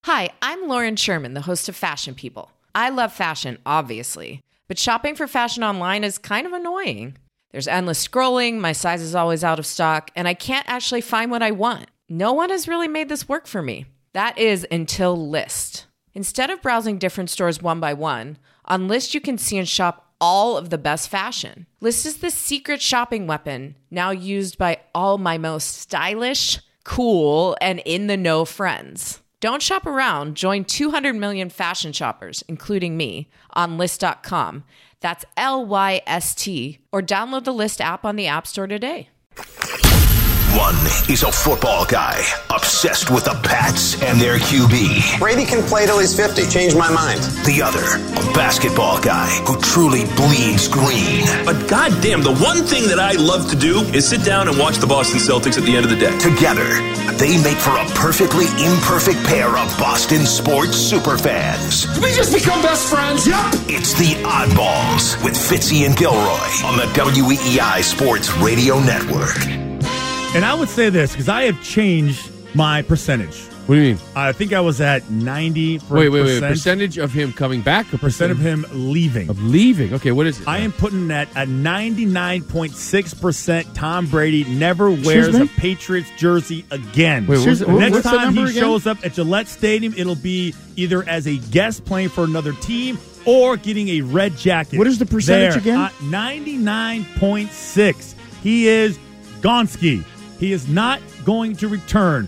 Hi, I'm Lauren Sherman, the host of Fashion People. I love fashion, obviously, but shopping for fashion online is kind of annoying. There's endless scrolling, my size is always out of stock, and I can't actually find what I want. No one has really made this work for me. That is until Lyst. Instead of browsing different stores one by one, on Lyst you can see and shop all of the best fashion. Lyst is the secret shopping weapon, now used by all my most stylish, cool, and in-the-know friends. Don't shop around. Join 200 million fashion shoppers, including me, on Lyst.com. That's Lyst, or download the Lyst app on the App Store today. One is a football guy obsessed with the Pats and their QB. Brady can play till he's 50. Change my mind. The other, a basketball guy who truly bleeds green. But goddamn, the one thing that I love to do is sit down and watch the Boston Celtics at the end of the day. Together, they make for a perfectly imperfect pair of Boston sports superfans. Did we just become best friends? Yep. It's the Oddballs with Fitzy and Gilroy on the WEEI Sports Radio Network. And I would say this, because I have changed my percentage. What do you mean? I think I was at 90%. Wait. Percentage of him coming back? Or percent of him leaving. Of leaving. Okay, what is it? I am putting that at 99.6% Tom Brady never wears a Patriots jersey again. Wait, next time he shows up at Gillette Stadium, it'll be either as a guest playing for another team or getting a red jacket. What is the percentage again? 99.6. He is Gonski. He is not going to return.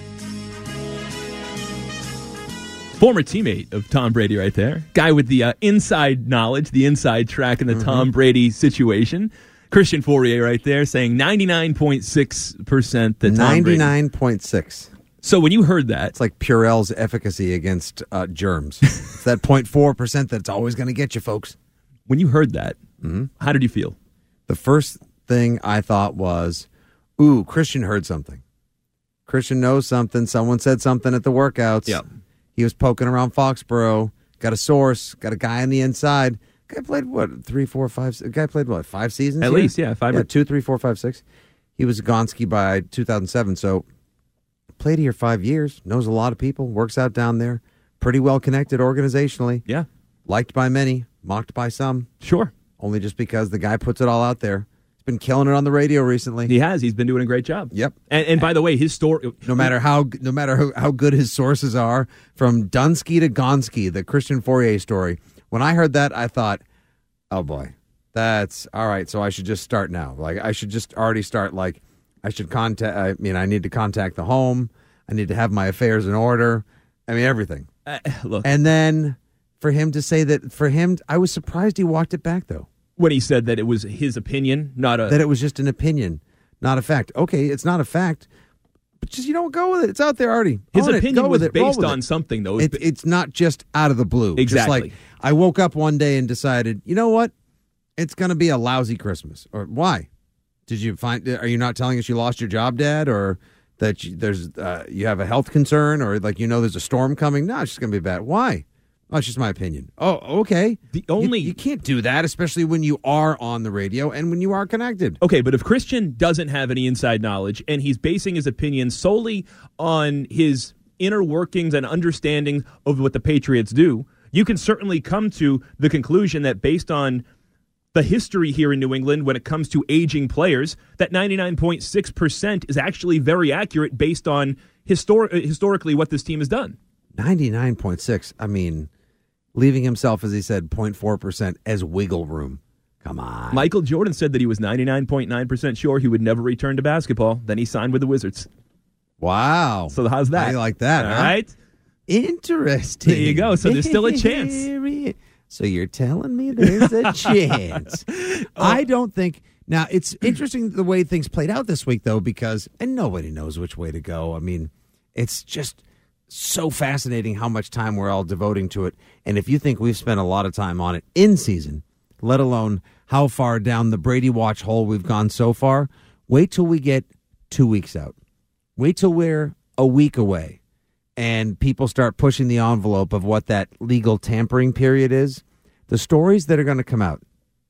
Former teammate of Tom Brady right there. Guy with the inside knowledge, the inside track in the Tom Brady situation. Christian Fourier right there saying 99.6% that Tom Brady. 99.6. So when you heard that. It's like Purell's efficacy against germs. It's that 0.4% that's always going to get you, folks. When you heard that, how did you feel? The first thing I thought was, ooh, Christian heard something. Christian knows something. Someone said something at the workouts. Yeah. He was poking around Foxborough. Got a source. Got a guy on the inside. Guy played, what, 3, 4, 5? Guy played, what, 5 seasons? At least, yeah. 5 yeah, 2, 3, 4, 5, 6. He was Gonski by 2007, so played here 5 years. Knows a lot of people. Works out down there. Pretty well connected organizationally. Yeah. Liked by many. Mocked by some. Sure. Only just because the guy puts it all out there. He's been killing it on the radio recently. He has. He's been doing a great job. Yep. And by the way, his story. No matter how good his sources are, from Dunsky to Gonski, the Christian Fourier story. When I heard that, I thought, oh boy, that's all right. So I should just start now. Like I should just already start. Like I should contact. I need to contact the home. I need to have my affairs in order. I mean everything. Look. And then for him to say that, I was surprised he walked it back though. When he said that it was his opinion, that it was just an opinion, not a fact. Okay, it's not a fact, but just go with it. It's out there already. His opinion was based on something, though. It's not just out of the blue. Exactly. Just like I woke up one day and decided, you know what? It's going to be a lousy Christmas. Or why? Did you find? Are you not telling us you lost your job, Dad, or that you have a health concern, or there's a storm coming? No, it's just going to be bad. Why? Oh, it's just my opinion. Oh, okay. You can't do that, especially when you are on the radio and when you are connected. Okay, but if Christian doesn't have any inside knowledge and he's basing his opinion solely on his inner workings and understanding of what the Patriots do, you can certainly come to the conclusion that based on the history here in New England when it comes to aging players, that 99.6% is actually very accurate based on historically what this team has done. 99.6, I mean, leaving himself, as he said, 0.4% as wiggle room. Come on. Michael Jordan said that he was 99.9% sure he would never return to basketball. Then he signed with the Wizards. Wow. So how's that? I like that, All huh? right. Interesting. There you go. So there's still a chance. So you're telling me there's a chance. I don't think... Now, it's interesting the way things played out this week, though, because... And nobody knows which way to go. I mean, it's just... so fascinating how much time we're all devoting to it. And if you think we've spent a lot of time on it in season, let alone how far down the Brady Watch hole we've gone so far, wait till we get 2 weeks out. Wait till we're a week away and people start pushing the envelope of what that legal tampering period is. The stories that are going to come out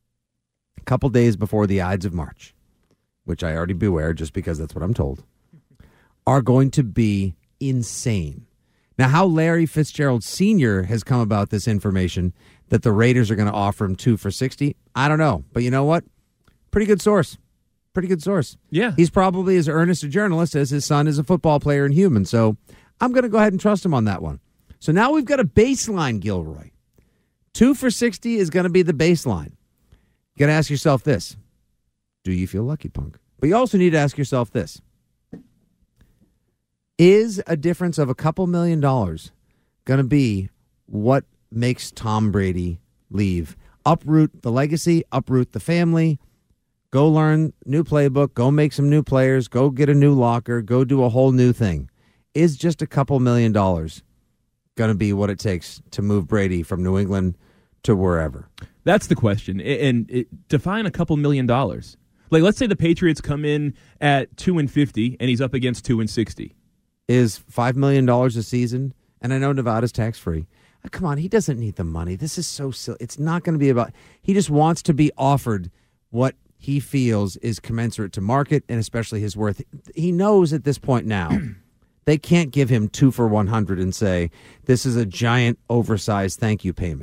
a couple days before the Ides of March, which I already beware just because that's what I'm told, are going to be insane. Now, how Larry Fitzgerald Sr. has come about this information that the Raiders are going to offer him 2 for $60, I don't know. But you know what? Pretty good source. Pretty good source. Yeah. He's probably as earnest a journalist as his son is a football player and human. So I'm going to go ahead and trust him on that one. So now we've got a baseline, Gilroy. 2 for $60 is going to be the baseline. You got to ask yourself this. Do you feel lucky, Punk? But you also need to ask yourself this. Is a difference of a couple $1 million going to be what makes Tom Brady leave? Uproot the legacy, uproot the family, go learn new playbook, go make some new players, go get a new locker, go do a whole new thing. Is just a couple $1 million going to be what it takes to move Brady from New England to wherever? That's the question. And define a couple $1 million. Like, let's say the Patriots come in at 2-50 and he's up against 2-60. Is $5 million a season? And I know Nevada's tax-free. Come on, he doesn't need the money. This is so silly. It's not going to be about... He just wants to be offered what he feels is commensurate to market and especially his worth. He knows at this point now they can't give him 2 for $100 and say, this is a giant, oversized thank you payment.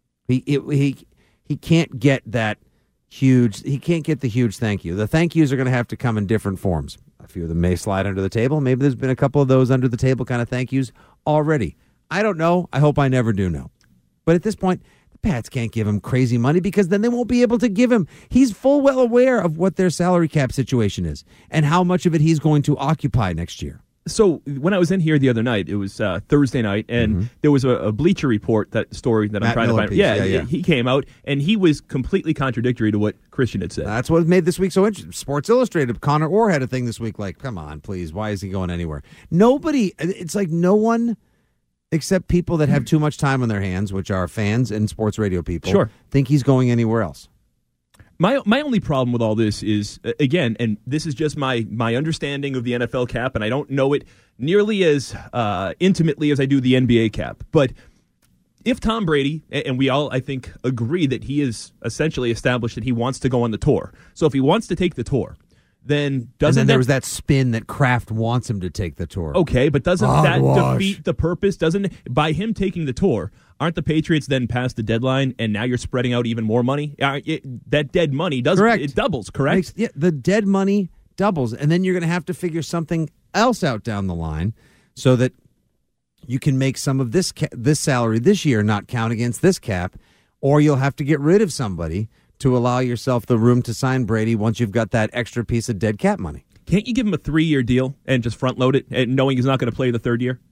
He can't get that huge... He can't get the huge thank you. The thank yous are going to have to come in different forms. A few of them may slide under the table. Maybe there's been a couple of those under the table kind of thank yous already. I don't know. I hope I never do know. But at this point, the Pats can't give him crazy money because then they won't be able to give him. He's full well aware of what their salary cap situation is and how much of it he's going to occupy next year. So when I was in here the other night, it was Thursday night, and there was a Bleacher Report, that story that I'm trying to find. Yeah. He came out, and he was completely contradictory to what Christian had said. That's what made this week so interesting. Sports Illustrated, Connor Orr had a thing this week like, come on, please, why is he going anywhere? Nobody, it's like no one except people that have too much time on their hands, which are fans and sports radio people, think he's going anywhere else. My only problem with all this is, again, and this is just my understanding of the NFL cap, and I don't know it nearly as intimately as I do the NBA cap, but if Tom Brady, and we all, I think, agree that he is essentially established that he wants to go on the tour. So if he wants to take the tour, then doesn't there was that spin that Kraft wants him to take the tour. Okay, but doesn't that defeat the purpose? Doesn't, by him taking the tour, aren't the Patriots then past the deadline, and now you're spreading out even more money? That dead money it doubles, correct? The dead money doubles, and then you're going to have to figure something else out down the line so that you can make some of this salary this year not count against this cap, or you'll have to get rid of somebody to allow yourself the room to sign Brady once you've got that extra piece of dead cap money. Can't you give him a 3-year deal and just front load it, and knowing he's not going to play the third year?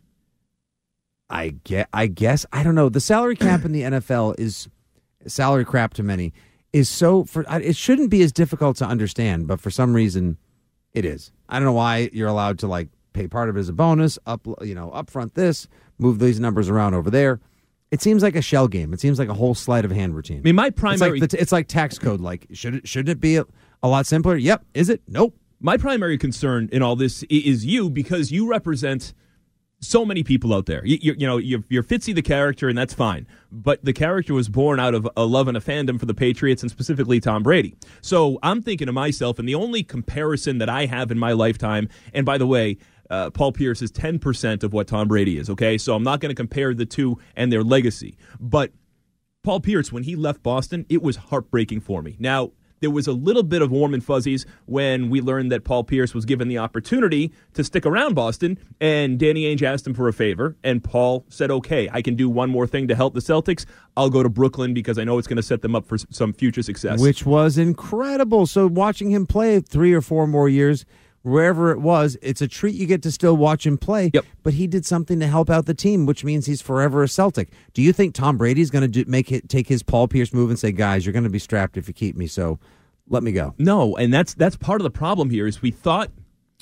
I guess. I don't know. The salary cap in the NFL is salary crap to many. It shouldn't be as difficult to understand, but for some reason it is. I don't know why you're allowed to pay part of it as a bonus, upfront this, move these numbers around over there. It seems like a shell game. It seems like a whole sleight of hand routine. I mean, my primary... It's like tax code. Shouldn't it be a lot simpler? Yep. Is it? Nope. My primary concern in all this is you, because you represent so many people out there. You're Fitzy the character, and that's fine. But the character was born out of a love and a fandom for the Patriots, and specifically Tom Brady. So I'm thinking to myself, and the only comparison that I have in my lifetime, and by the way, Paul Pierce is 10% of what Tom Brady is, okay? So I'm not going to compare the two and their legacy. But Paul Pierce, when he left Boston, it was heartbreaking for me. Now, there was a little bit of warm and fuzzies when we learned that Paul Pierce was given the opportunity to stick around Boston, and Danny Ainge asked him for a favor, and Paul said, okay, I can do one more thing to help the Celtics. I'll go to Brooklyn because I know it's going to set them up for some future success. Which was incredible. So watching him play 3 or 4 more years, wherever it was, it's a treat. You get to still watch him play. Yep. But he did something to help out the team, which means he's forever a Celtic. Do you think Tom Brady's going to take his Paul Pierce move and say, guys, you're going to be strapped if you keep me, so let me go? No, and that's part of the problem here is we thought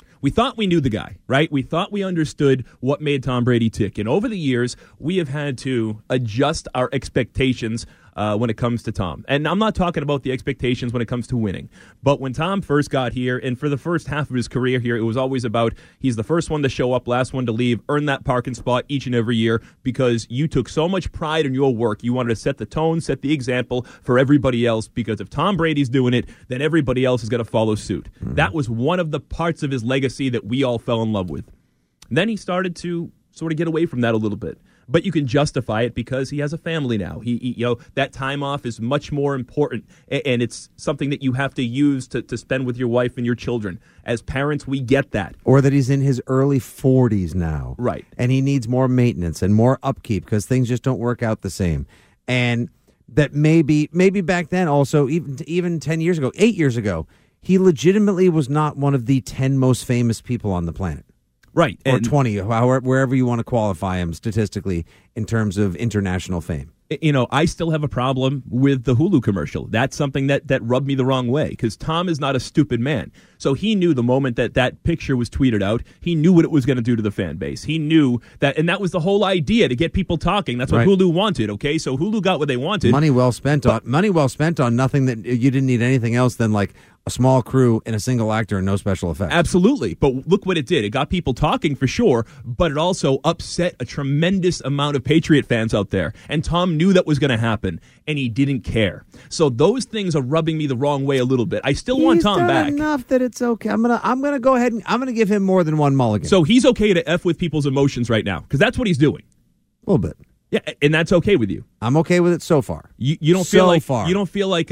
we knew the guy, right? We thought we understood what made Tom Brady tick. And over the years, we have had to adjust our expectations when it comes to Tom. And I'm not talking about the expectations when it comes to winning. But when Tom first got here, and for the first half of his career here, it was always about he's the first one to show up, last one to leave, earn that parking spot each and every year because you took so much pride in your work. You wanted to set the tone, set the example for everybody else, because if Tom Brady's doing it, then everybody else is going to follow suit. Mm-hmm. That was one of the parts of his legacy that we all fell in love with. Then he started to sort of get away from that a little bit. But you can justify it because he has a family now. He that time off is much more important, and it's something that you have to use to spend with your wife and your children. As parents, we get that. Or that he's in his early 40s now. Right. And he needs more maintenance and more upkeep because things just don't work out the same. And that maybe back then also, even 10 years ago, 8 years ago, he legitimately was not one of the 10 most famous people on the planet. Right. Or 20, wherever you want to qualify him statistically in terms of international fame. I still have a problem with the Hulu commercial. That's something that rubbed me the wrong way because Tom is not a stupid man. So he knew the moment that picture was tweeted out, he knew what it was going to do to the fan base. He knew that, and that was the whole idea, to get people talking. That's what Right. Hulu wanted, okay? So Hulu got what they wanted. Money well spent on nothing that you didn't need anything else than like a small crew and a single actor and no special effects. Absolutely. But look what it did. It got people talking for sure, but it also upset a tremendous amount of Patriot fans out there. And Tom knew that was going to happen, and he didn't care. So those things are rubbing me the wrong way a little bit. I still want Tom done back. Enough that it's okay. I'm gonna go ahead and I'm gonna give him more than one mulligan. So he's okay to F with people's emotions right now, because that's what he's doing. A little bit. Yeah, and that's okay with you. I'm okay with it so far. You don't feel like you don't feel like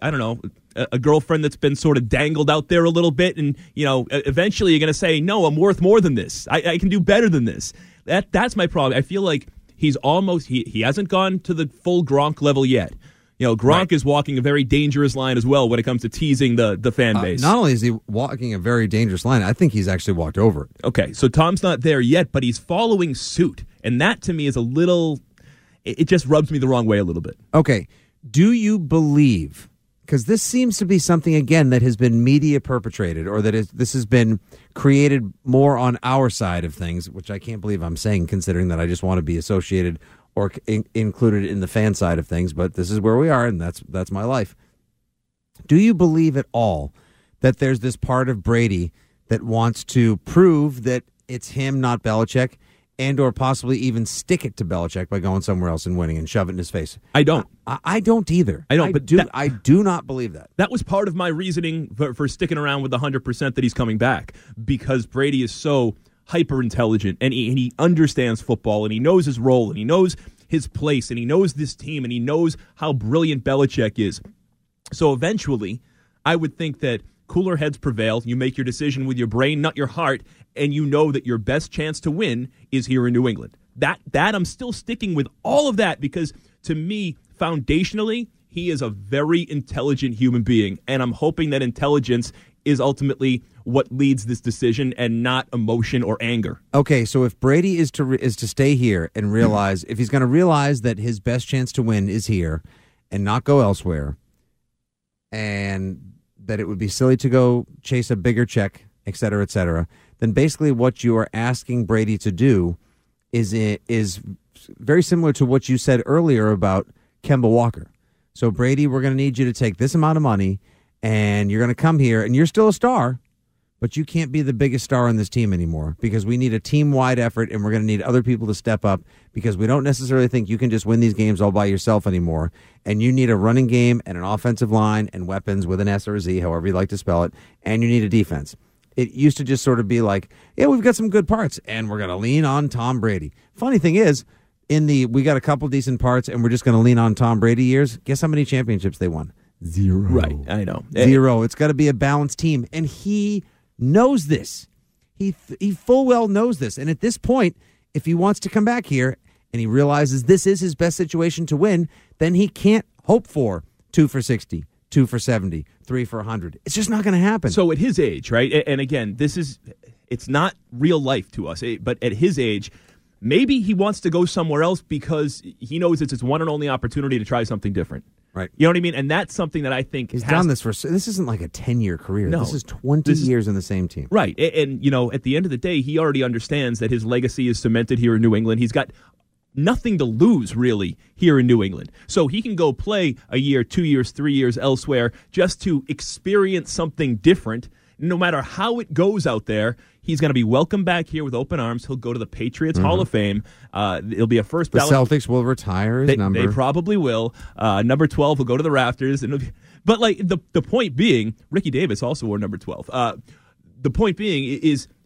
a girlfriend that's been sort of dangled out there a little bit, and eventually you're going to say, no, I'm worth more than this. I can do better than this. That's my problem. I feel like he's almost he hasn't gone to the full Gronk level yet. Gronk Right. is walking a very dangerous line as well when it comes to teasing the fan base. Not only is he walking a very dangerous line, I think he's actually walked over it. Okay, so Tom's not there yet, but he's following suit, and that to me is a little. It just rubs me the wrong way a little bit. Okay, do you believe? Because this seems to be something, again, that has been media perpetrated, or that this has been created more on our side of things, which I can't believe I'm saying, considering that I just want to be associated or included in the fan side of things. But this is where we are, and that's my life. Do you believe at all that there's this part of Brady that wants to prove that it's him, not Belichick, and or possibly even stick it to Belichick by going somewhere else and winning and shove it in his face? I don't. I don't either. I don't. I do not believe that. That was part of my reasoning for sticking around with the 100% that he's coming back, because Brady is so hyper intelligent and he understands football and he knows his role and he knows his place and he knows this team and he knows how brilliant Belichick is. So eventually, I would think that cooler heads prevail. You make your decision with your brain, not your heart, and you know that your best chance to win is here in New England. That I'm still sticking with all of that, because to me, foundationally, he is a very intelligent human being, and I'm hoping that intelligence is ultimately what leads this decision and not emotion or anger. Okay, so if Brady is to stay here and realize, if he's going to realize that his best chance to win is here and not go elsewhere, and that it would be silly to go chase a bigger check, et cetera, then basically what you are asking Brady to do is very similar to what you said earlier about Kemba Walker. So, Brady, we're going to need you to take this amount of money, and you're going to come here, and you're still a star, but you can't be the biggest star on this team anymore, because we need a team-wide effort, and we're going to need other people to step up, because we don't necessarily think you can just win these games all by yourself anymore, and you need a running game and an offensive line and weapons with an S or a Z, however you like to spell it, and you need a defense. It used to just sort of be like, yeah, we've got some good parts, and we're going to lean on Tom Brady. Funny thing is, we got a couple decent parts, and we're just going to lean on Tom Brady years. Guess how many championships they won? 0. Right, I know. 0. It's got to be a balanced team, and he knows this. He full well knows this, and at this point, if he wants to come back here and he realizes this is his best situation to win, then he can't hope for 2 for 60, 2 for 70, 3 for 100. It's just not going to happen. So at his age, right, and again, it's not real life to us, but at his age, maybe he wants to go somewhere else because he knows it's his one and only opportunity to try something different. Right. You know what I mean? And that's something that I think he's done this for. This isn't like a 10-year career. No, this is 20 years in the same team. Right. And at the end of the day, he already understands that his legacy is cemented here in New England. He's got nothing to lose, really, here in New England. So he can go play a year, 2 years, 3 years elsewhere just to experience something different. No matter how it goes out there, he's going to be welcomed back here with open arms. He'll go to the Patriots Hall of Fame. It'll be a first ballot. The Celtics will retire his number. They probably will. Number 12 will go to the rafters. But the point being, Ricky Davis also wore number 12. The point being is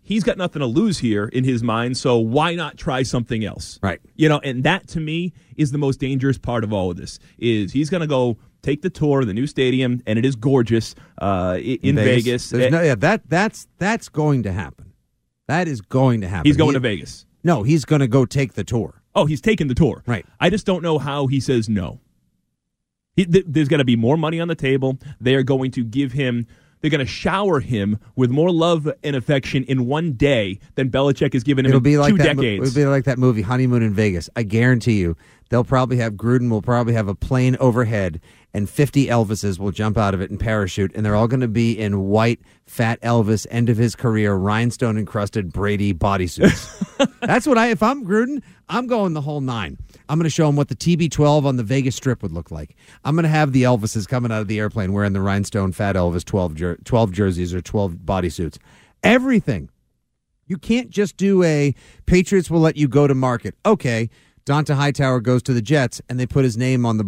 he's got nothing to lose here in his mind, so why not try something else? Right. And that to me is the most dangerous part of all of this, is he's going to go take the tour of the new stadium, and it is gorgeous in Vegas. That's going to happen. That is going to happen. He's going to Vegas. No, he's going to go take the tour. Oh, he's taking the tour. Right. I just don't know how he says no. There's going to be more money on the table. They are going to give him, they're going to shower him with more love and affection in one day than Belichick has given him in 2 decades. It'll be like that movie, Honeymoon in Vegas. I guarantee you, Gruden will probably have a plane overhead, and 50 Elvises will jump out of it and parachute, and they're all going to be in white, fat Elvis, end of his career, rhinestone-encrusted Brady bodysuits. That's what if I'm Gruden, I'm going the whole 9. I'm going to show him what the TB12 on the Vegas Strip would look like. I'm going to have the Elvises coming out of the airplane wearing the rhinestone fat Elvis 12 jerseys or 12 bodysuits. Everything. You can't just do Patriots will let you go to market. Okay, Donta Hightower goes to the Jets, and they put his name on the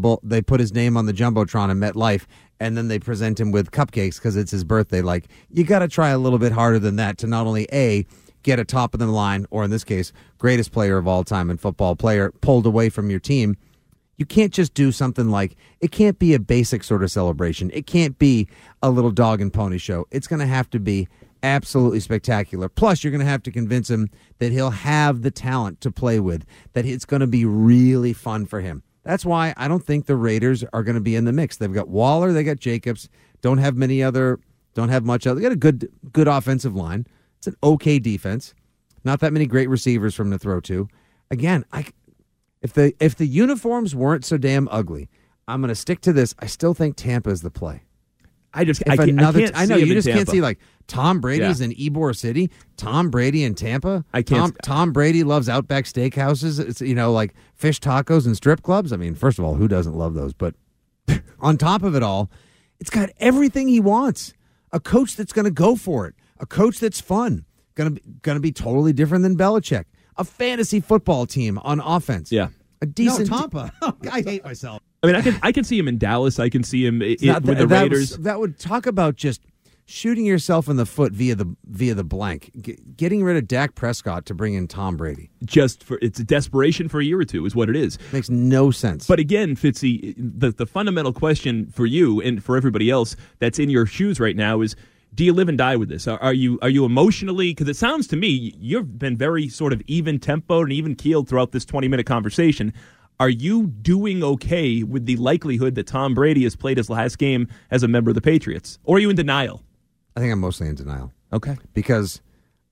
Jumbotron in MetLife, and then they present him with cupcakes because it's his birthday. Like, you got to try a little bit harder than that to not only get a top of the line, or in this case, greatest player of all time in football, player pulled away from your team. You can't just do something like, it can't be a basic sort of celebration. It can't be a little dog and pony show. It's going to have to be absolutely spectacular. Plus, you're going to have to convince him that he'll have the talent to play with, that it's going to be really fun for him. That's why I don't think the Raiders are going to be in the mix. They've got Waller, they got Jacobs, don't have much other. They got a good offensive line. It's an okay defense. Not that many great receivers from to throw to. Again, if the uniforms weren't so damn ugly, I'm going to stick to this. I still think Tampa is the play. I know you just can't see like Tom Brady's in Ybor City. Tom Brady in Tampa. Tom Brady loves Outback Steakhouses. It's like fish tacos and strip clubs. I mean, first of all, who doesn't love those? But on top of it all, it's got everything he wants. A coach that's going to go for it. A coach that's fun. Going to be totally different than Belichick. A fantasy football team on offense. Yeah. A decent Tampa. I hate myself. I mean, I can see him in Dallas. I can see him with the Raiders. That would talk about just shooting yourself in the foot via the blank. Getting rid of Dak Prescott to bring in Tom Brady. It's a desperation for a year or two is what it is. Makes no sense. But again, Fitzy, the fundamental question for you and for everybody else that's in your shoes right now is, do you live and die with this? Are you emotionally, because it sounds to me you've been very sort of even tempoed and even keeled throughout this 20-minute conversation. Are you doing okay with the likelihood that Tom Brady has played his last game as a member of the Patriots? Or are you in denial? I think I'm mostly in denial. Okay. Because,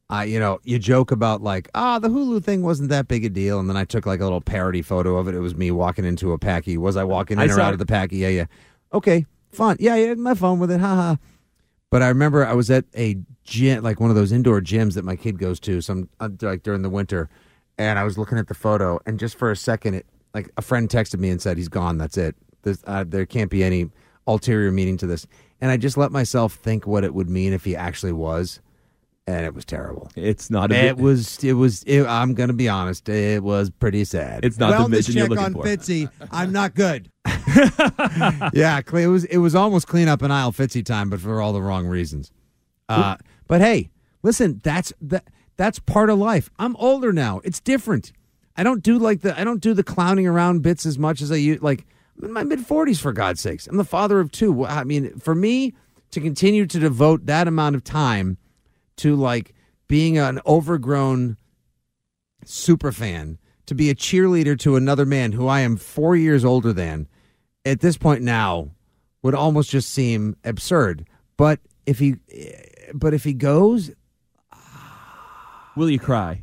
you joke about like, the Hulu thing wasn't that big a deal, and then I took like a little parody photo of it. It was me walking into a Packy. Was I walking in or out of the Packy? Yeah. Okay, fun. Yeah, my phone with it. Haha. But I remember I was at a gym, like one of those indoor gyms that my kid goes to, like during the winter, and I was looking at the photo, and just for a second, like a friend texted me and said, "He's gone. That's it. There can't be any ulterior meaning to this." And I just let myself think what it would mean if he actually was, and it was terrible. It's not. I'm going to be honest. It was pretty sad. It's not the vision you're looking for. Fitzy, I'm not good. Yeah, it was almost clean up an aisle Fitzy time, but for all the wrong reasons. But hey, listen, that's part of life. I'm older now. It's different. I don't do the clowning around bits as much as I used. Like, I'm in my mid-40s, for God's sakes. I'm the father of 2. I mean, for me to continue to devote that amount of time to like being an overgrown super fan, to be a cheerleader to another man who I am 4 years older than, at this point now would almost just seem absurd. But if he goes, will you cry?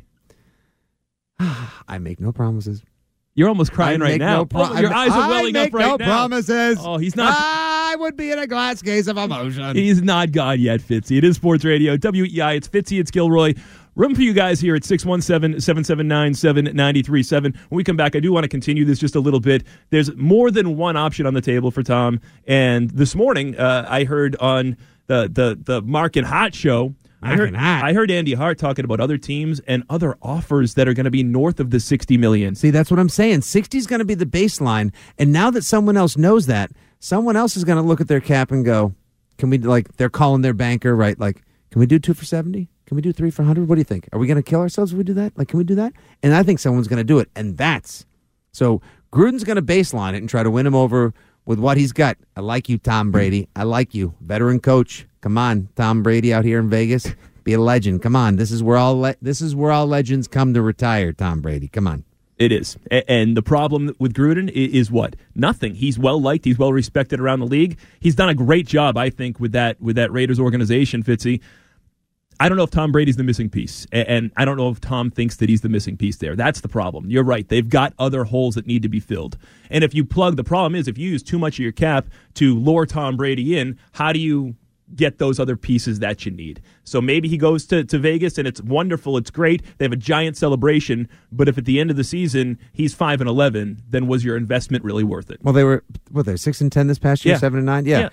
I make no promises. You're almost crying right now. Your eyes are welling up right now. I make no promises. Oh, he's not. I would be in a glass case of emotion. He's not God yet, Fitzy. It is Sports Radio. WEI. It's Fitzy. It's Gilroy. Room for you guys here at 617-779-7937. When we come back, I do want to continue this just a little bit. There's more than one option on the table for Tom. And this morning, I heard on the Mark and Hot show, I heard Andy Hart talking about other teams and other offers that are going to be north of the $60 million. See, that's what I'm saying. 60 is going to be the baseline. And now that someone else knows that, someone else is going to look at their cap and go, can we, like, they're calling their banker, right? Like, can we do 2 for $70? Can we do 3 for 100? What do you think? Are we going to kill ourselves if we do that? Like, can we do that? And I think someone's going to do it. And so Gruden's going to baseline it and try to win him over with what he's got. I like you, Tom Brady. I like you. Veteran coach. Come on, Tom Brady out here in Vegas. Be a legend. Come on. This is where all legends come to retire, Tom Brady. Come on. It is. And the problem with Gruden is what? Nothing. He's well-liked. He's well-respected around the league. He's done a great job, I think, with that Raiders organization, Fitzy. I don't know if Tom Brady's the missing piece, and I don't know if Tom thinks that he's the missing piece there. That's the problem. You're right. They've got other holes that need to be filled. And if you the problem is if you use too much of your cap to lure Tom Brady in, how do you get those other pieces that you need? So maybe he goes to Vegas, and it's wonderful. It's great. They have a giant celebration. But if at the end of the season he's 5-11, then was your investment really worth it? Well, they were 6-10 this past year, 7-9. Yeah.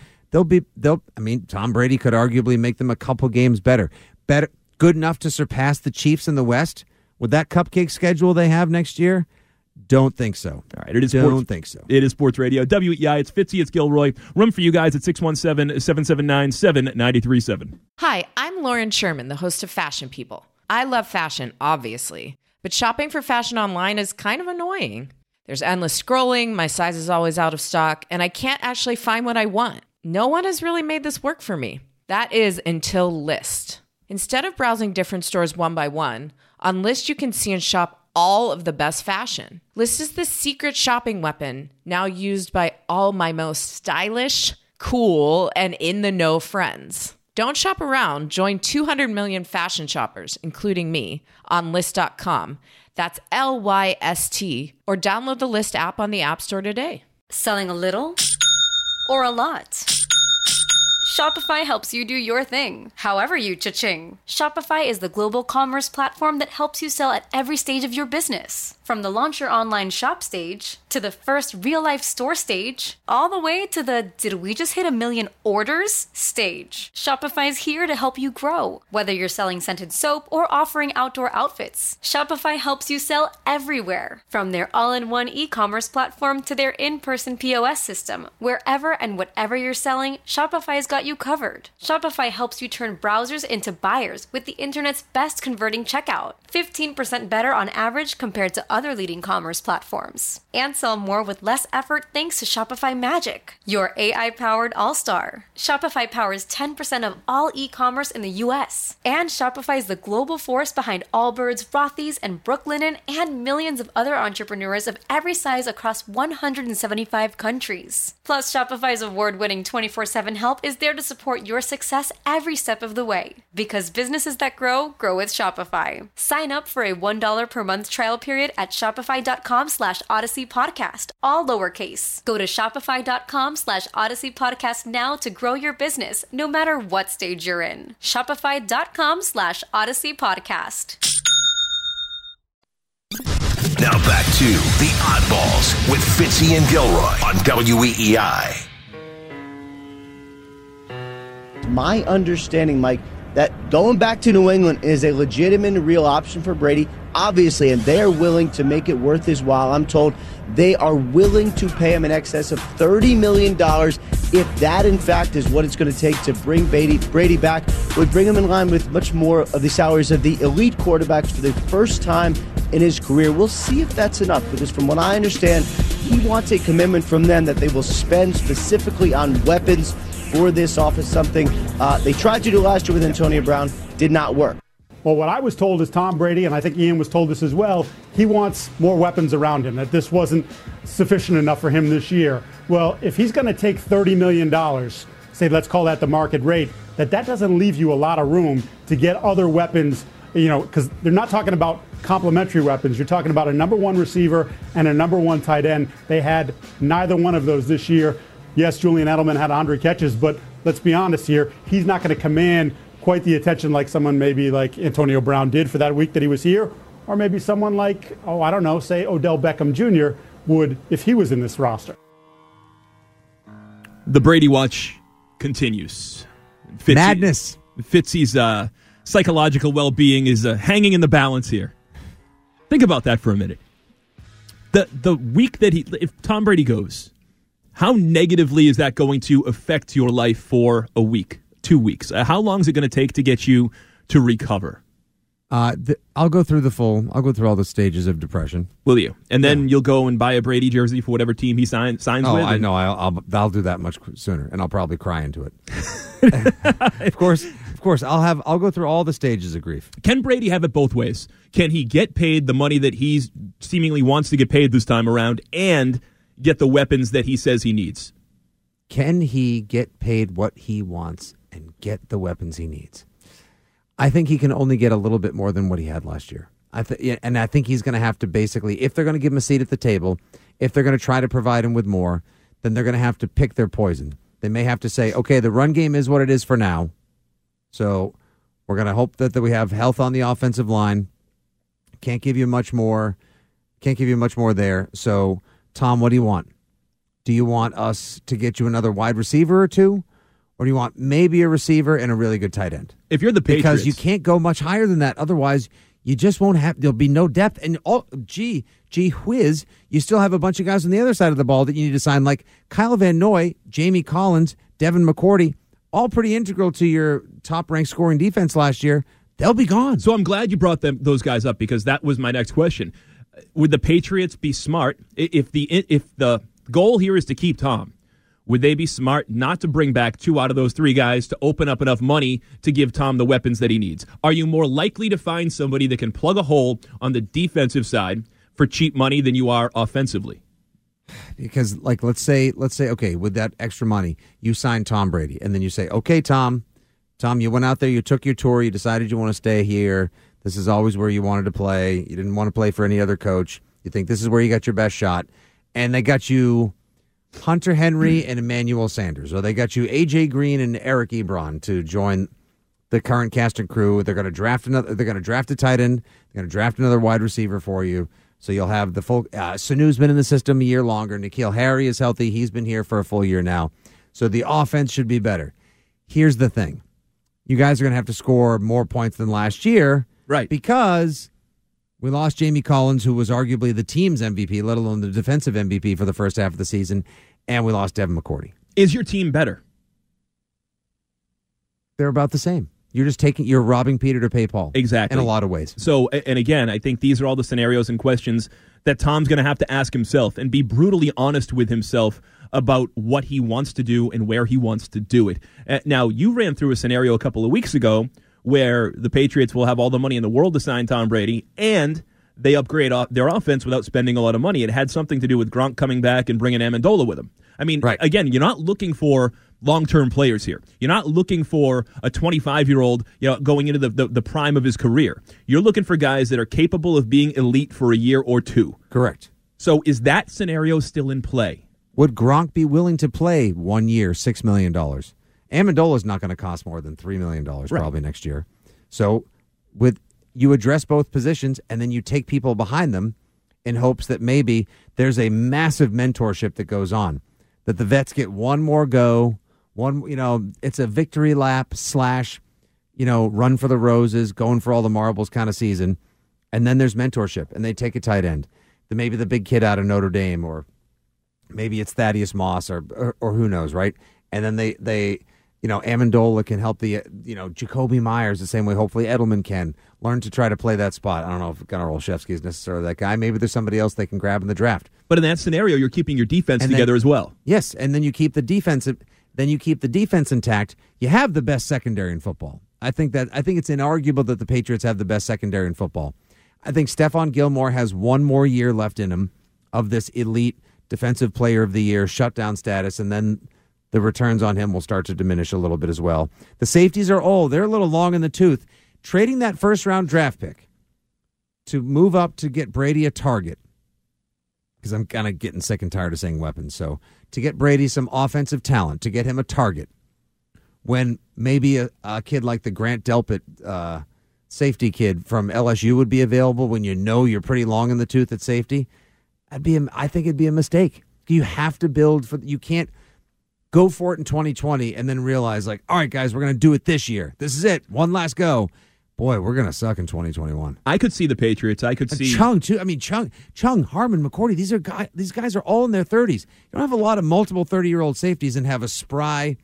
Tom Brady could arguably make them a couple games better, good enough to surpass the Chiefs in the West with that cupcake schedule they have next year. Don't think so. All right, it is. Don't think so. It is Sports Radio. WEI. It's Fitzy. It's Gilroy. Room for you guys at 617-779-7937. Hi, I'm Lauren Sherman, the host of Fashion People. I love fashion, obviously, but shopping for fashion online is kind of annoying. There's endless scrolling, my size is always out of stock, and I can't actually find what I want. No one has really made this work for me. That is until Lyst. Instead of browsing different stores one by one, on Lyst you can see and shop all of the best fashion. Lyst is the secret shopping weapon now used by all my most stylish, cool, and in-the-know friends. Don't shop around. Join 200 million fashion shoppers, including me, on Lyst.com. That's LYST, or download the Lyst app on the App Store today. Selling a little or a lot? Shopify helps you do your thing, however you cha-ching. Shopify is the global commerce platform that helps you sell at every stage of your business. From the launch your online shop stage, to the first real-life store stage, all the way to the did we just hit 1 million orders stage. Shopify's here to help you grow. Whether you're selling scented soap or offering outdoor outfits, Shopify helps you sell everywhere. From their all-in-one e-commerce platform to their in-person POS system, wherever and whatever you're selling, Shopify's got you covered. Shopify helps you turn browsers into buyers with the internet's best converting checkout. 15% better on average compared to other leading commerce platforms. And sell more with less effort thanks to Shopify Magic, your AI-powered all-star. Shopify powers 10% of all e-commerce in the U.S. And Shopify is the global force behind Allbirds, Rothy's, and Brooklinen, and millions of other entrepreneurs of every size across 175 countries. Plus, Shopify's award-winning 24/7 help is there to support your success every step of the way. Because businesses that grow with Shopify. Sign up for a $1 per month trial period at shopify.com/Odyssey Podcast, all lowercase. Go to shopify.com/Odyssey Podcast now to grow your business, no matter what stage you're in. Shopify.com/Odyssey Podcast. Now back to The Oddballs with Fitzy and Gilroy on WEEI. My understanding, Mike, that going back to New England is a legitimate and real option for Brady, obviously, and they are willing to make it worth his while. I'm told they are willing to pay him in excess of $30 million if that, in fact, is what it's going to take to bring Brady back. Would bring him in line with much more of the salaries of the elite quarterbacks for the first time in his career. We'll see if that's enough, because from what I understand, he wants a commitment from them that they will spend specifically on weapons for this office, something they tried to do last year with Antonio Brown, did not work. Well, what I was told is Tom Brady, and I think Ian was told this as well, he wants more weapons around him, that this wasn't sufficient enough for him this year. Well, if he's going to take $30 million, say let's call that the market rate, that doesn't leave you a lot of room to get other weapons, because they're not talking about complementary weapons. You're talking about a number one receiver and a number one tight end. They had neither one of those this year. Yes, Julian Edelman had 100 catches, but let's be honest here, he's not going to command quite the attention like someone maybe like Antonio Brown did for that week that he was here, or maybe someone like, say Odell Beckham Jr. would if he was in this roster. The Brady Watch continues. Madness. Fitzy's psychological well-being is hanging in the balance here. Think about that for a minute. The week that if Tom Brady goes, how negatively is that going to affect your life for a week, 2 weeks? How long is it going to take to get you to recover? I'll go through all the stages of depression. Will you? And then you'll go and buy a Brady jersey for whatever team he signs with? Oh, I know. I'll do that much sooner, and I'll probably cry into it. Of course. I'll go through all the stages of grief. Can Brady have it both ways? Can he get paid the money that he seemingly wants to get paid this time around and get the weapons that he says he needs? Can he get paid what he wants and get the weapons he needs? I think he can only get a little bit more than what he had last year. I think he's going to have to basically, if they're going to give him a seat at the table, if they're going to try to provide him with more, then they're going to have to pick their poison. They may have to say, okay, the run game is what it is for now. So we're going to hope that we have health on the offensive line. Can't give you much more there. So, Tom, what do you want? Do you want us to get you another wide receiver or two? Or do you want maybe a receiver and a really good tight end? If you're the Patriots. Because you can't go much higher than that. Otherwise, you just won't have, there'll be no depth. And, gee whiz, you still have a bunch of guys on the other side of the ball that you need to sign, like Kyle Van Noy, Jamie Collins, Devin McCourty, all pretty integral to your top-ranked scoring defense last year. They'll be gone. So I'm glad you brought those guys up, because that was my next question. Would the Patriots be smart, if the goal here is to keep Tom, would they be smart not to bring back 2 out of those 3 guys to open up enough money to give Tom the weapons that he needs? Are you more likely to find somebody that can plug a hole on the defensive side for cheap money than you are offensively? Because, like, let's say, okay, with that extra money, you signed Tom Brady, and then you say, okay, Tom, you went out there, you took your tour, you decided you want to stay here. This is always where you wanted to play. You didn't want to play for any other coach. You think this is where you got your best shot. And they got you Hunter Henry and Emmanuel Sanders, or they got you A.J. Green and Eric Ebron to join the current cast and crew. They're going to draft a tight end. They're going to draft another wide receiver for you. So you'll have the full. Sanu's been in the system a year longer. N'Keal Harry is healthy. He's been here for a full year now. So the offense should be better. Here's the thing. You guys are going to have to score more points than last year. Right. Because we lost Jamie Collins, who was arguably the team's MVP, let alone the defensive MVP for the first half of the season. And we lost Devin McCourty. Is your team better? They're about the same. You're robbing Peter to pay Paul. Exactly. In a lot of ways. So, and again, I think these are all the scenarios and questions that Tom's going to have to ask himself and be brutally honest with himself about what he wants to do and where he wants to do it. Now, you ran through a scenario a couple of weeks ago where the Patriots will have all the money in the world to sign Tom Brady, and they upgrade their offense without spending a lot of money. It had something to do with Gronk coming back and bringing Amendola with him. I mean, Again, you're not looking for long-term players here. You're not looking for a 25-year-old, going into the prime of his career. You're looking for guys that are capable of being elite for a year or 2. Correct. So is that scenario still in play? Would Gronk be willing to play 1 year, $6 million? Amendola's not going to cost more than $3 million probably next year. So you address both positions, and then you take people behind them in hopes that maybe there's a massive mentorship that goes on, that the vets get one more go. It's a victory lap / run for the roses, going for all the marbles kind of season. And then there's mentorship, and they take a tight end. Maybe the big kid out of Notre Dame, or maybe it's Thaddeus Moss, or who knows, right? And then they Amendola can help the, Jacoby Myers the same way hopefully Edelman can learn to try to play that spot. I don't know if Gunnar Olszewski is necessarily that guy. Maybe there's somebody else they can grab in the draft. But in that scenario, you're keeping your defense together as well. Yes, and then you keep the defense. Then you keep the defense intact. You have the best secondary in football. I think it's inarguable that the Patriots have the best secondary in football. I think Stephon Gilmore has one more year left in him of this elite defensive player of the year shutdown status, and then the returns on him will start to diminish a little bit as well. The safeties are old. They're a little long in the tooth. Trading that first-round draft pick to move up to get Brady a target, because I'm kind of getting sick and tired of saying weapons, so to get Brady some offensive talent, to get him a target, when maybe a kid like the Grant Delpit safety kid from LSU would be available, when you're pretty long in the tooth at safety, I think it'd be a mistake. You have to build for. You can't go for it in 2020 and then realize, all right, guys, we're going to do it this year. This is it. One last go. Boy, we're going to suck in 2021. I could see the Patriots. I could see Chung too. I mean, Chung, Harmon, McCourty. These guys are all in their 30s. You don't have a lot of multiple 30-year-old safeties and have a spry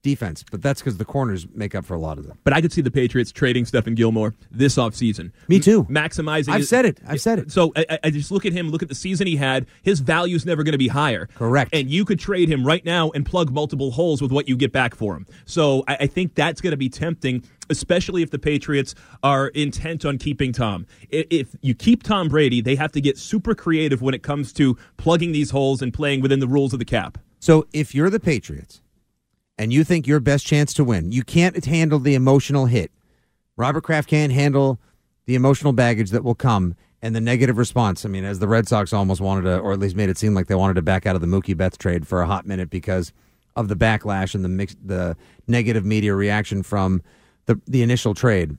defense, but that's because the corners make up for a lot of them. But I could see the Patriots trading Stephen Gilmore this offseason. Me too. Maximizing. I've said it. So I just look at him, look at the season he had. His value's never going to be higher. Correct. And you could trade him right now and plug multiple holes with what you get back for him. So I think that's going to be tempting, especially if the Patriots are intent on keeping Tom. If you keep Tom Brady, they have to get super creative when it comes to plugging these holes and playing within the rules of the cap. So if you're the Patriots and you think your best chance to win, you can't handle the emotional hit. Robert Kraft can't handle the emotional baggage that will come and the negative response. I mean, as the Red Sox almost wanted to, or at least made it seem like they wanted to back out of the Mookie Betts trade for a hot minute because of the backlash and the negative media reaction from the initial trade.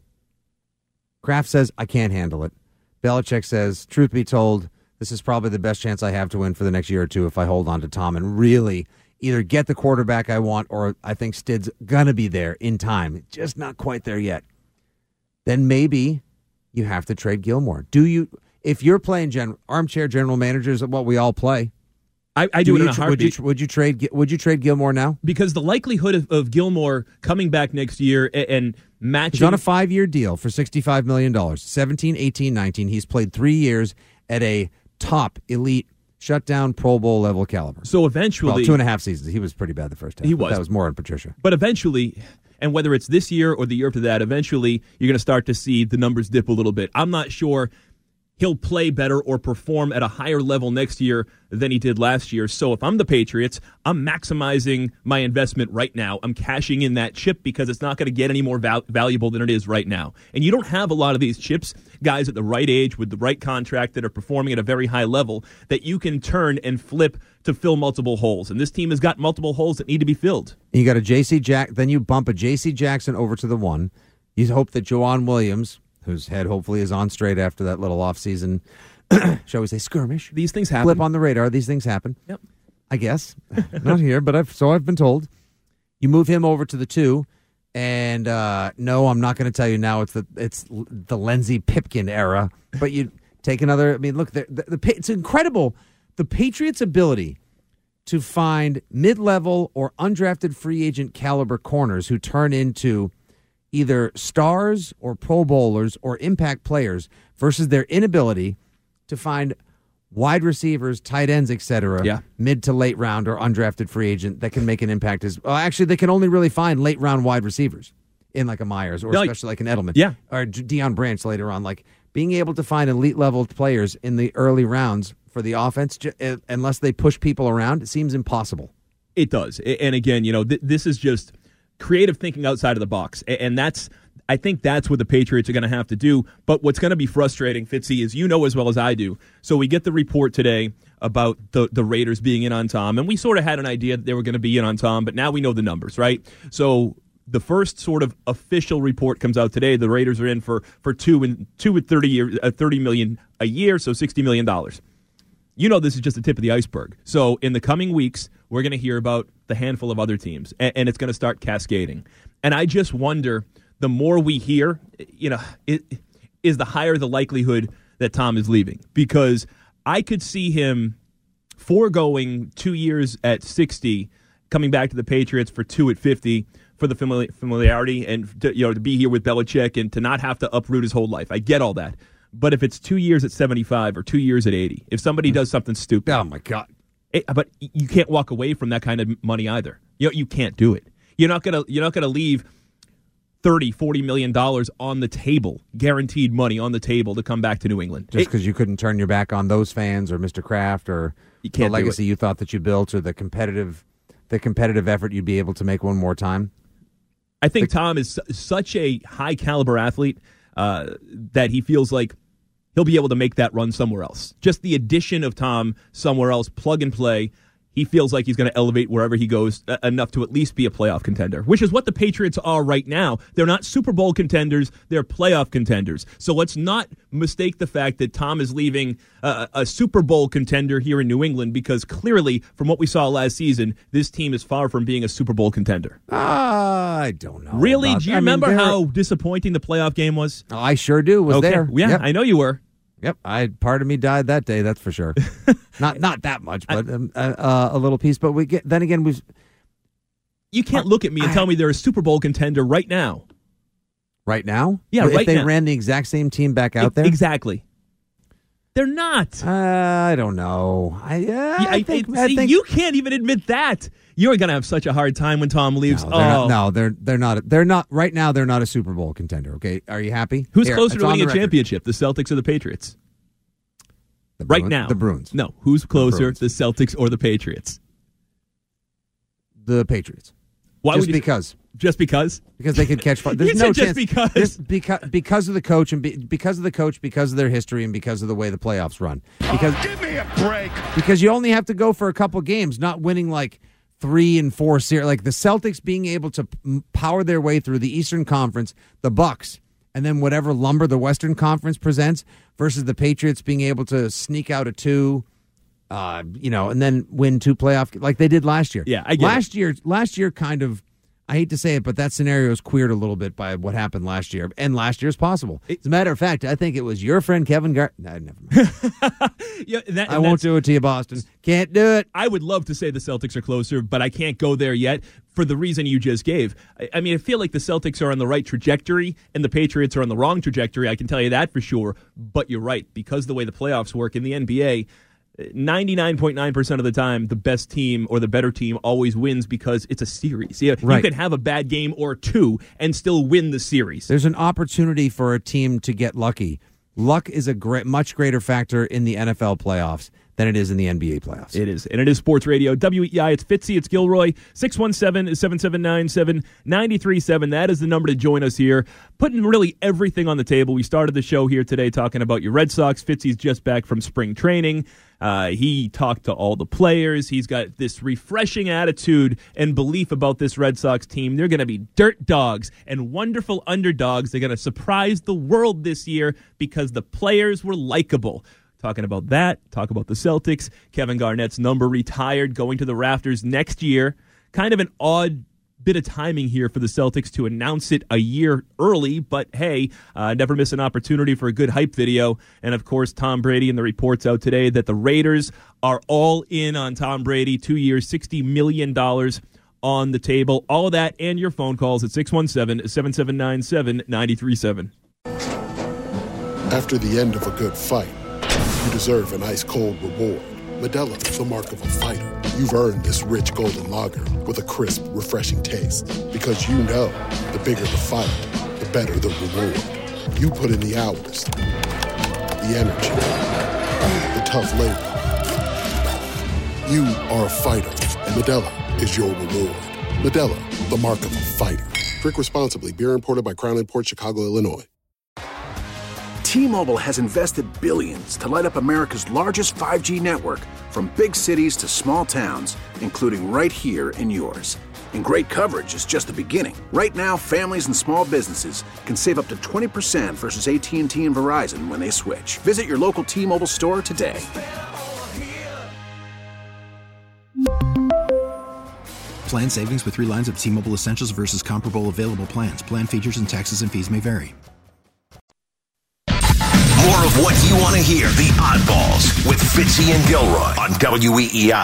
Kraft says, I can't handle it. Belichick says, truth be told, this is probably the best chance I have to win for the next year or two if I hold on to Tom and really either get the quarterback I want or I think Stid's going to be there in time. Just not quite there yet. Then maybe you have to trade Gilmore. If you're playing armchair general managers, what we all play, I do it in a heartbeat. Would you trade Gilmore now? Because the likelihood of Gilmore coming back next year and matching... He's on a 5-year deal for $65 million. 17, 18, 19. He's played 3 years at a top elite shutdown Pro Bowl level caliber. So eventually... Well, 2.5 seasons. He was pretty bad the first half. He was. That was more on Patricia. But eventually, and whether it's this year or the year after that, eventually you're going to start to see the numbers dip a little bit. I'm not sure he'll play better or perform at a higher level next year than he did last year. So if I'm the Patriots, I'm maximizing my investment right now. I'm cashing in that chip because it's not going to get any more valuable than it is right now. And you don't have a lot of these chips, guys at the right age with the right contract that are performing at a very high level that you can turn and flip to fill multiple holes. And this team has got multiple holes that need to be filled. You got a J.C. then you bump a J.C. Jackson over to the 1. You hope that Juwan Williams, whose head hopefully is on straight after that little offseason, shall we say, skirmish. These things happen. Blip on the radar. These things happen. Yep. I guess. Not here, but I've been told. You move him over to the 2, and no, I'm not going to tell you now. It's the Lindsey Pipkin era, but you take another. I mean, look, it's incredible. The Patriots' ability to find mid-level or undrafted free agent caliber corners who turn into either stars or Pro Bowlers or impact players versus their inability to find wide receivers, tight ends, etc., mid to late round or undrafted free agent that can make an impact. Actually, they can only really find late round wide receivers in like a Myers or especially like an Edelman or Deion Branch later on. Like being able to find elite level players in the early rounds for the offense, unless they push people around, it seems impossible. It does. And again, this is just creative thinking outside of the box. And I think that's what the Patriots are going to have to do. But what's going to be frustrating, Fitzy, is as well as I do. So we get the report today about the Raiders being in on Tom. And we sort of had an idea that they were going to be in on Tom, but now we know the numbers, right? So the first sort of official report comes out today. The Raiders are in for $30 million a year, so $60 million. This is just the tip of the iceberg. So in the coming weeks, we're going to hear about the handful of other teams, and it's going to start cascading. And I just wonder, the more we hear, is the higher the likelihood that Tom is leaving. Because I could see him foregoing 2 years at 60, coming back to the Patriots for 2 at 50 for the familiarity and to be here with Belichick and to not have to uproot his whole life. I get all that. But if it's 2 years at 75 or 2 years at 80, if somebody does something stupid, oh my God! But you can't walk away from that kind of money either. You can't do it. You're not gonna leave $30-40 million on the table, guaranteed money on the table to come back to New England just because you couldn't turn your back on those fans or Mr. Kraft or the legacy you thought that you built or the competitive effort you'd be able to make one more time. I think Tom is such a high caliber athlete that he feels like he'll be able to make that run somewhere else. Just the addition of Tom somewhere else, plug and play, he feels like he's going to elevate wherever he goes enough to at least be a playoff contender, which is what the Patriots are right now. They're not Super Bowl contenders, they're playoff contenders. So let's not mistake the fact that Tom is leaving a Super Bowl contender here in New England, because clearly, from what we saw last season, this team is far from being a Super Bowl contender. I don't know. Really? Do you remember how disappointing the playoff game was? Oh, I sure do. Was there. Yeah, yep. I know you were. Yep, part of me died that day. That's for sure. not that much, but a little piece. But You can't look at me and tell me they're a Super Bowl contender right now. Right now? Yeah, if right they now. ran the exact same team back out there? Exactly. They're not. I don't know. I think you can't even admit that. You're going to have such a hard time when Tom leaves. They're not. They're not. Right now, they're not a Super Bowl contender. Okay, are you happy? Who's closer to winning a championship, the Celtics or the Patriots? Right now, the Bruins. No, who's closer, the Celtics or the Patriots? The Patriots. Why? Because Because they could catch fire. There's no chance. Because of the coach and because of their history and because of the way the playoffs run. Because give me a break. Because you only have to go for a couple games, not winning like 3 and 4 series. Like the Celtics being able to power their way through the Eastern Conference, the Bucks, and then whatever lumber the Western Conference presents, versus the Patriots being able to sneak out a 2. And then win 2 playoff like they did last year. Yeah, I get Last year kind of, I hate to say it, but that scenario is queered a little bit by what happened last year. And last year's possible. As a matter of fact, I think it was your friend Kevin Garnett. No, never mind. I won't do it to you, Boston. Can't do it. I would love to say the Celtics are closer, but I can't go there yet for the reason you just gave. I mean, I feel like the Celtics are on the right trajectory and the Patriots are on the wrong trajectory. I can tell you that for sure. But you're right. Because the way the playoffs work in the NBA, 99.9% of the time, the best team or the better team always wins because it's a series. You can have a bad game or 2 and still win the series. There's an opportunity for a team to get lucky. Luck is a much greater factor in the NFL playoffs than it is in the NBA playoffs. It is. And it is Sports Radio. WEI, it's Fitzy, it's Gilroy. 617-779-7937. That is the number to join us here. Putting really everything on the table. We started the show here today talking about your Red Sox. Fitzy's just back from spring training. He talked to all the players. He's got this refreshing attitude and belief about this Red Sox team. They're going to be dirt dogs and wonderful underdogs. They're going to surprise the world this year because the players were likable. Talking about that, talk about the Celtics. Kevin Garnett's number retired, going to the rafters next year. Kind of an odd bit of timing here for the Celtics to announce it a year early, but hey, never miss an opportunity for a good hype video. And of course, Tom Brady, and the reports out today that the Raiders are all in on Tom Brady, 2 years, $60 million on the table. All of that and your phone calls at 617-7797-937. After the end of a good fight, you deserve an ice-cold reward. Modelo is the mark of a fighter. You've earned this rich golden lager with a crisp, refreshing taste. Because you know, the bigger the fight, the better the reward. You put in the hours, the energy, the tough labor. You are a fighter, and Modelo is your reward. Modelo, the mark of a fighter. Drink responsibly. Beer imported by Crown Imports, Chicago, Illinois. T-Mobile has invested billions to light up America's largest 5G network, from big cities to small towns, including right here in yours. And great coverage is just the beginning. Right now, families and small businesses can save up to 20% versus AT&T and Verizon when they switch. Visit your local T-Mobile store today. Plan savings with 3 lines of T-Mobile Essentials versus comparable available plans. Plan features and taxes and fees may vary. More of what you want to hear. The Oddballs with Fitzy and Gilroy on WEEI.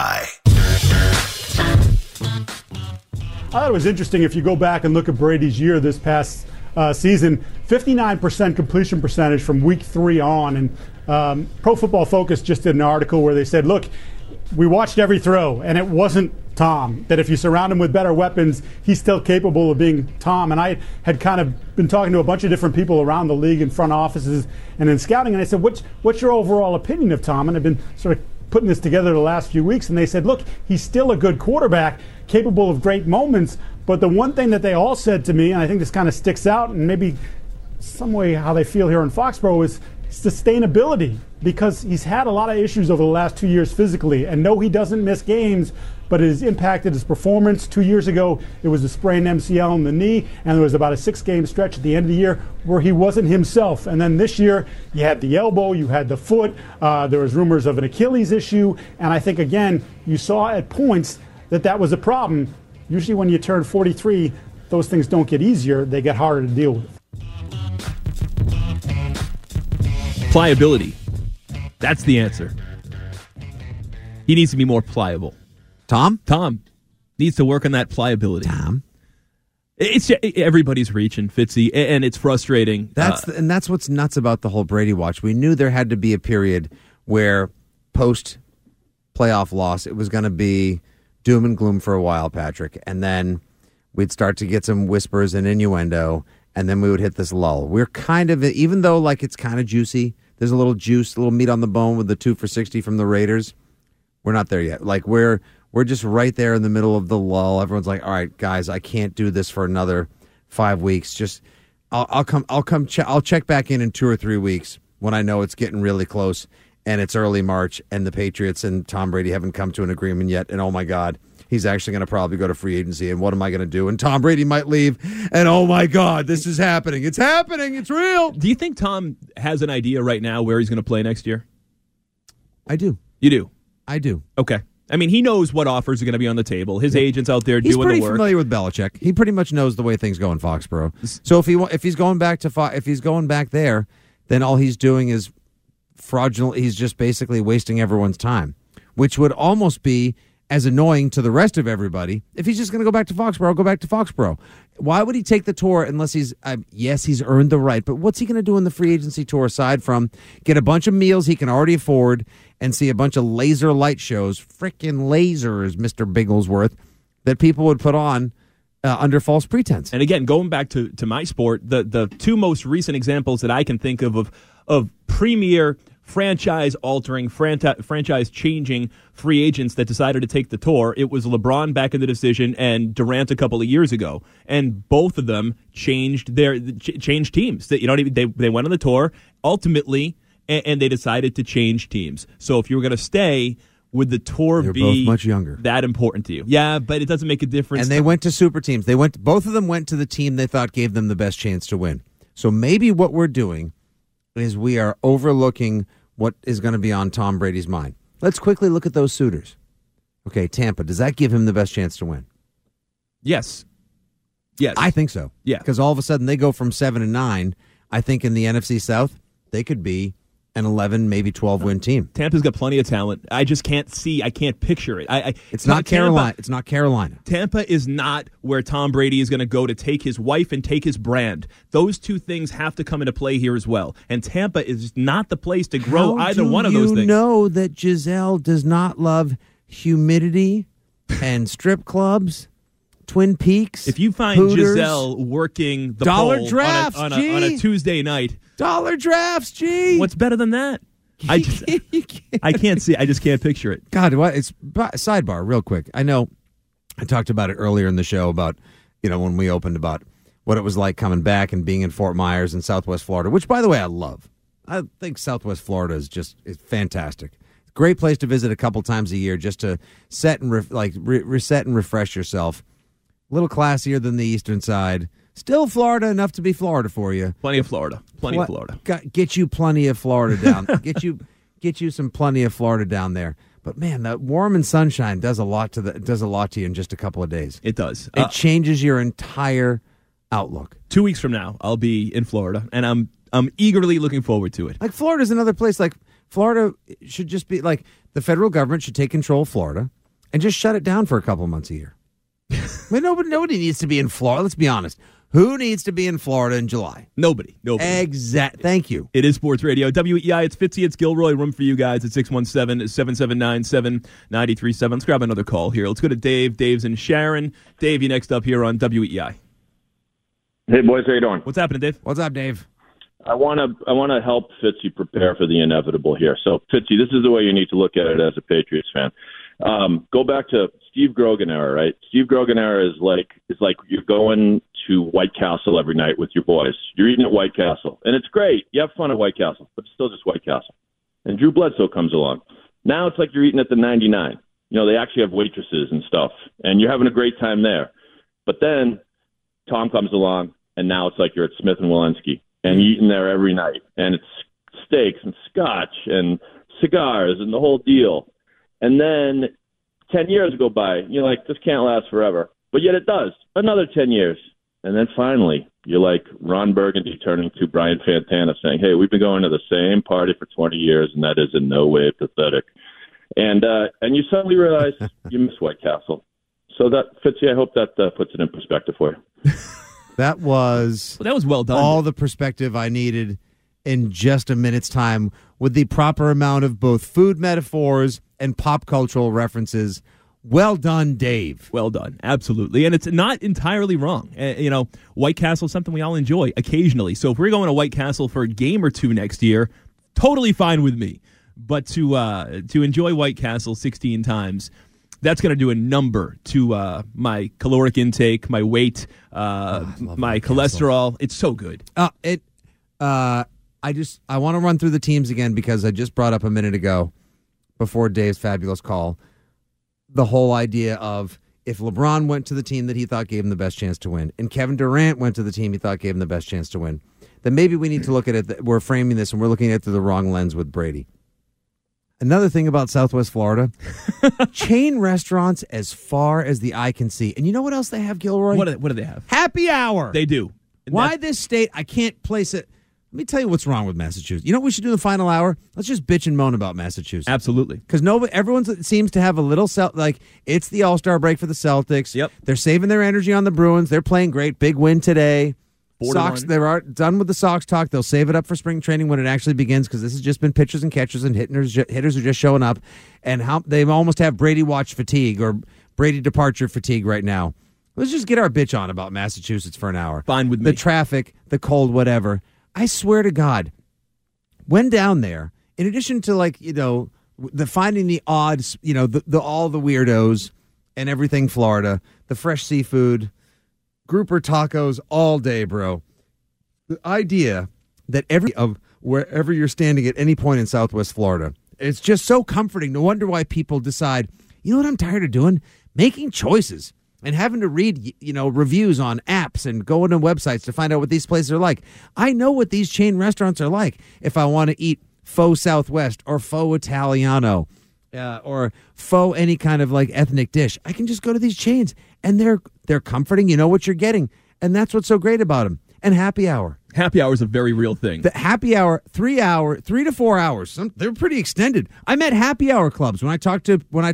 I thought it was interesting if you go back and look at Brady's year this past season, 59% completion percentage from week 3 on. And Pro Football Focus just did an article where they said, look, we watched every throw, and it wasn't Tom. That if you surround him with better weapons, he's still capable of being Tom. And I had kind of been talking to a bunch of different people around the league in front offices and in scouting, and I said, what's your overall opinion of Tom? And I've been sort of putting this together the last few weeks, and they said, look, he's still a good quarterback, capable of great moments, but the one thing that they all said to me, and I think this kind of sticks out, and maybe some way how they feel here in Foxborough, is sustainability, because he's had a lot of issues over the last 2 years physically, and no, he doesn't miss games, but it has impacted his performance. 2 years ago, it was a sprained MCL in the knee, and there was about a 6-game stretch at the end of the year where he wasn't himself. And then this year, you had the elbow, you had the foot, there was rumors of an Achilles issue, and I think, again, you saw at points that was a problem. Usually when you turn 43, those things don't get easier, they get harder to deal with. Pliability. That's the answer. He needs to be more pliable. Tom? Tom. Needs to work on that pliability. Tom. It's everybody's reaching, Fitzy, and it's frustrating. That's what's nuts about the whole Brady watch. We knew there had to be a period where post-playoff loss, it was going to be doom and gloom for a while, Patrick, and then we'd start to get some whispers and innuendo, and then we would hit this lull. We're kind of, even though like it's kind of juicy, there's a little juice, a little meat on the bone with the 2 for $60 from the Raiders. We're not there yet. Like we're just right there in the middle of the lull. Everyone's like, all right, guys, I can't do this for another 5 weeks. Just I'll check back in 2 or 3 weeks when I know it's getting really close and it's early March and the Patriots and Tom Brady haven't come to an agreement yet. And oh my God, he's actually going to probably go to free agency. And what am I going to do? And Tom Brady might leave. And oh my God, this is happening. It's happening. It's real. Do you think Tom has an idea right now where he's going to play next year? I do. You do? I do. Okay. I mean, he knows what offers are going to be on the table. His agent's out there doing the work. He's pretty familiar with Belichick. He pretty much knows the way things go in Foxborough. So if he's going back there, then all he's doing is fraudulent. He's just basically wasting everyone's time, which would almost be as annoying to the rest of everybody. If he's just going to go back to Foxborough, go back to Foxborough. Why would he take the tour unless he's earned the right, but what's he going to do in the free agency tour aside from get a bunch of meals he can already afford and see a bunch of laser light shows, frickin' lasers, Mr. Bigglesworth, that people would put on under false pretense. And again, going back to my sport, the 2 most recent examples that I can think of premier franchise-altering, franchise-changing free agents that decided to take the tour. It was LeBron back in the decision and Durant a couple of years ago, and both of them changed teams. They went on the tour ultimately, and they decided to change teams. So if you were going to stay, would the tour They're be both much younger. That important to you? Yeah, but it doesn't make a difference. And they went to super teams. Both of them went to the team they thought gave them the best chance to win. So maybe what we're doing is we are overlooking what is going to be on Tom Brady's mind. Let's quickly look at those suitors. Okay, Tampa, does that give him the best chance to win? Yes. I think so. Yeah. Because all of a sudden they go from 7-9. I think in the NFC South, they could be an 11, maybe 12-win team. Tampa's got plenty of talent. I just can't picture it. It's not Carolina. It's not Carolina. Tampa is not where Tom Brady is going to go to take his wife and take his brand. Those 2 things have to come into play here as well. And Tampa is not the place to grow either one of those things. You know that Giselle does not love humidity and strip clubs, Twin Peaks. If you find Hooters, Giselle working the dollar pole drafts on a Tuesday night, dollar drafts, gee. What's better than that? I can't see. I just can't picture it. God, what? It's sidebar, real quick. I know I talked about it earlier in the show about when we opened about what it was like coming back and being in Fort Myers in Southwest Florida, which, by the way, I love. I think Southwest Florida is fantastic. Great place to visit a couple times a year just to set and reset and refresh yourself. A little classier than the eastern side. Still Florida enough to be Florida for you. Plenty of Florida. Plenty of Florida. Get you plenty of Florida down. Get you some plenty of Florida down there. But man, that warm and sunshine does a lot to you in just a couple of days. It does. It changes your entire outlook. 2 weeks from now, I'll be in Florida, and I'm eagerly looking forward to it. Like Florida's another place. Like Florida should just be like the federal government should take control of Florida and just shut it down for a couple months a year. I mean, nobody needs to be in Florida. Let's be honest. Who needs to be in Florida in July? Nobody. Thank you. It is Sports Radio. WEI, it's Fitzy, it's Gilroy. Room for you guys at 617-779-7937. Let's grab another call here. Let's go to Dave. Dave's in Sharon. Dave, you next up here on WEI. Hey, boys. How you doing? What's happening, Dave? What's up, Dave? I want to help Fitzy prepare for the inevitable here. So, Fitzy, this is the way you need to look at it as a Patriots fan. Go back to Steve Grogan era, right? Steve Grogan era is like you're going to White Castle every night with your boys. You're eating at White Castle, and it's great. You have fun at White Castle, but it's still just White Castle. And Drew Bledsoe comes along. Now it's like you're eating at the 99. They actually have waitresses and stuff, and you're having a great time there. But then Tom comes along, and now it's like you're at Smith & Wollensky, and you're eating there every night, and it's steaks and scotch and cigars and the whole deal. And then 10 years go by. You're like, this can't last forever. But yet it does. Another 10 years. And then finally, you're like Ron Burgundy turning to Brian Fantana saying, hey, we've been going to the same party for 20 years, and that is in no way pathetic. And you suddenly realize you miss White Castle. So that, Fitzy, I hope that puts it in perspective for you. That was well done. All the perspective I needed in just a minute's time, with the proper amount of both food metaphors and pop cultural references. Well done, Dave. Well done. Absolutely. And it's not entirely wrong. White Castle is something we all enjoy occasionally. So if we're going to White Castle for a game or two next year, totally fine with me. But to enjoy White Castle 16 times, that's going to do a number to my caloric intake, my weight, my cholesterol. It's so good. I want to run through the teams again because I just brought up a minute ago before Dave's fabulous call the whole idea of if LeBron went to the team that he thought gave him the best chance to win and Kevin Durant went to the team he thought gave him the best chance to win, then maybe we need to look at it. We're framing this and we're looking at it through the wrong lens with Brady. Another thing about Southwest Florida, chain restaurants as far as the eye can see. And you know what else they have, Gilroy? What do they have? Happy hour. They do. Why this state? I can't place it. Let me tell you what's wrong with Massachusetts. You know what we should do in the final hour? Let's just bitch and moan about Massachusetts. Absolutely. Because everyone seems to have a little, it's the All-Star break for the Celtics. Yep. They're saving their energy on the Bruins. They're playing great. Big win today. Sox, they're done with the Sox talk. They'll save it up for spring training when it actually begins because this has just been pitchers and catchers and hitters are just showing up. And they almost have Brady watch fatigue or Brady departure fatigue right now. Let's just get our bitch on about Massachusetts for an hour. Fine with me. The traffic, the cold, whatever. I swear to God, when down there, in addition to the finding the odds, all the weirdos and everything Florida, the fresh seafood, grouper tacos all day, bro. The idea that wherever you're standing at any point in Southwest Florida, it's just so comforting. No wonder why people decide, you know what I'm tired of doing? Making choices. And having to read, reviews on apps and going to websites to find out what these places are like. I know what these chain restaurants are like. If I want to eat faux Southwest or faux Italiano or faux any kind of ethnic dish, I can just go to these chains and they're comforting. You know what you're getting, and that's what's so great about them. And happy hour. Happy hour is a very real thing. The happy hour, 3 to 4 hours. They're pretty extended. I met happy hour clubs when I talked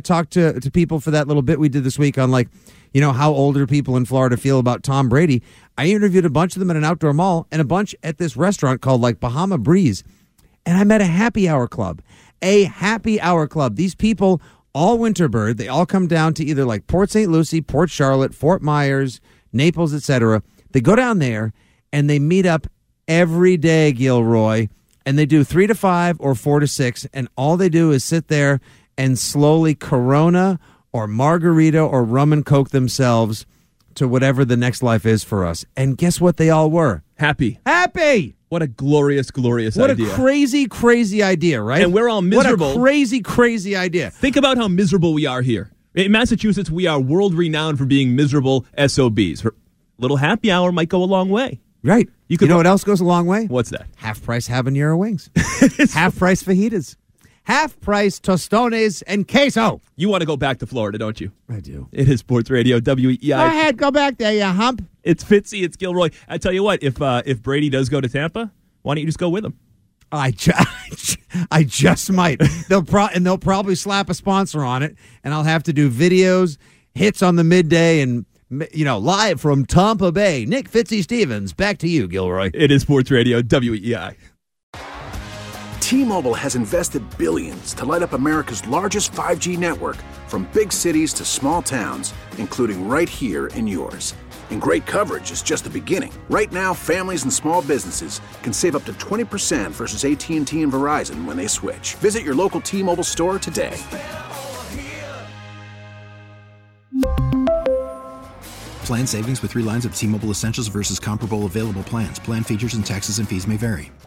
to people for that little bit we did this week on how older people in Florida feel about Tom Brady. I interviewed a bunch of them at an outdoor mall and a bunch at this restaurant called Bahama Breeze. And I met a happy hour club. A happy hour club. These people, all Winterbird, they all come down to either Port St. Lucie, Port Charlotte, Fort Myers, Naples, etc. They go down there and they meet up every day, Gilroy, and they do 3 to 5 or 4 to 6. And all they do is sit there and slowly Corona or margarita or rum and coke themselves to whatever the next life is for us. And guess what they all were? Happy. What a glorious idea. What a crazy idea, right? And we're all miserable. What a crazy idea. Think about how miserable we are here. In Massachusetts, we are world-renowned for being miserable SOBs. A little happy hour might go a long way. Right. You know what else goes a long way? What's that? Half-price habanero wings. Half-price fajitas. Half-price tostones and queso. You want to go back to Florida, don't you? I do. It is Sports Radio, WEI. Go ahead, go back there, you hump. It's Fitzy, it's Gilroy. I tell you what, if Brady does go to Tampa, why don't you just go with him? I just might. They'll probably slap a sponsor on it, and I'll have to do videos, hits on the midday, and live from Tampa Bay. Nick Fitzy Stevens, back to you, Gilroy. It is Sports Radio, WEI. T-Mobile has invested billions to light up America's largest 5G network, from big cities to small towns, including right here in yours. And great coverage is just the beginning. Right now, families and small businesses can save up to 20% versus AT&T and Verizon when they switch. Visit your local T-Mobile store today. Plan savings with 3 lines of T-Mobile Essentials versus comparable available plans. Plan features and taxes and fees may vary.